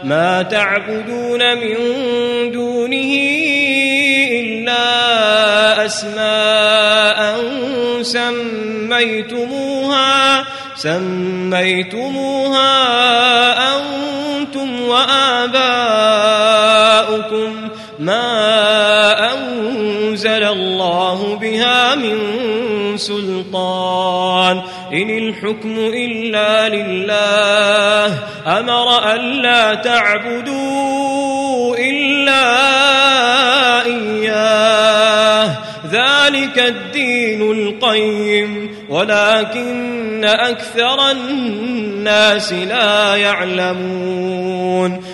ما تعبدون من دونه إلا أسماء سميتموها أنتم وآباؤكم ما أنزل الله بها من سلطان إن الحكم إلا لله أمر ألا تعبدوا إلا إياه ذلك الدين القيم ولكن أكثر الناس لا يعلمون